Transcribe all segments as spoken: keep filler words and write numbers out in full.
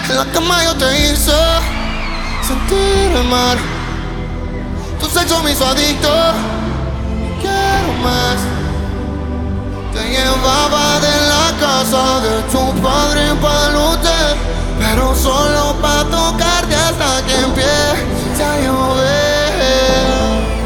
En la cama yo te hice sentir el mar. Tu sexo me hizo adicto. Quiero más. Te llevaba de la casa de tu padre para el hotel, pero solo para tocarte hasta que empiece a llover.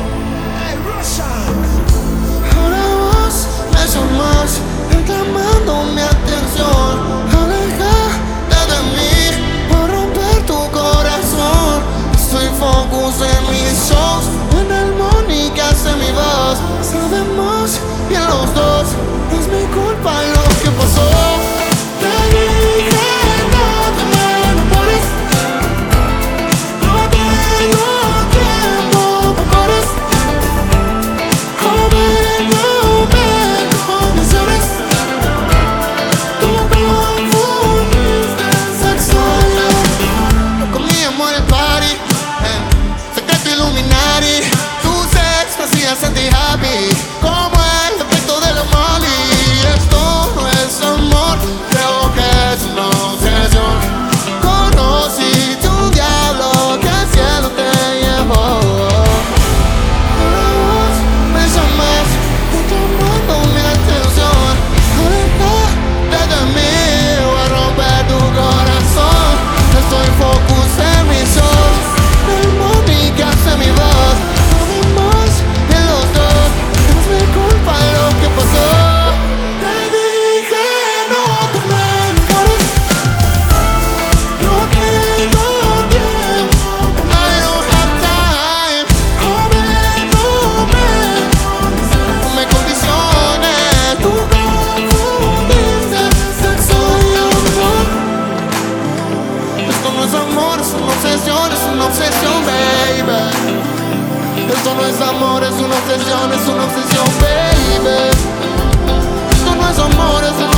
Ahora vos me llamas reclamando mi atención. Aléjate de mí por romper tu corazón. Estoy focus en mis shows, en el money que hace mi voz. Sabemos bien los dos, no es mi culpa lo que pasó. Te dije no te me enamores, no tengo tiempo para cores. Joven, no me condiciones. Tú confundiste sexo y yo. Con mi amor el party, eh, secreto Illuminati. Tu sex me hacía sentir happy, como el efecto de la Molly. Esto no es amor, creo que es una obsesión. Conociste un diablo que al cielo te llevó. Ahora vos me llamas reclamando mi atención. Aléjate de mí, voy a romper tu corazón. Estoy focus en mis shows, el money que hace mi voz. Sabemos bien los dos, no es mi culpa lo que pasó. Te dije no te me enamores, no tengo tiempo, I don't have time. Joven, no me, me condiciones. Tú confundiste sexo y amor. Esto no es amor, es una obsesión, es una obsesión, baby. Esto no es amor, es una obsesión, es una obsesión, baby. Esto no es amor, es una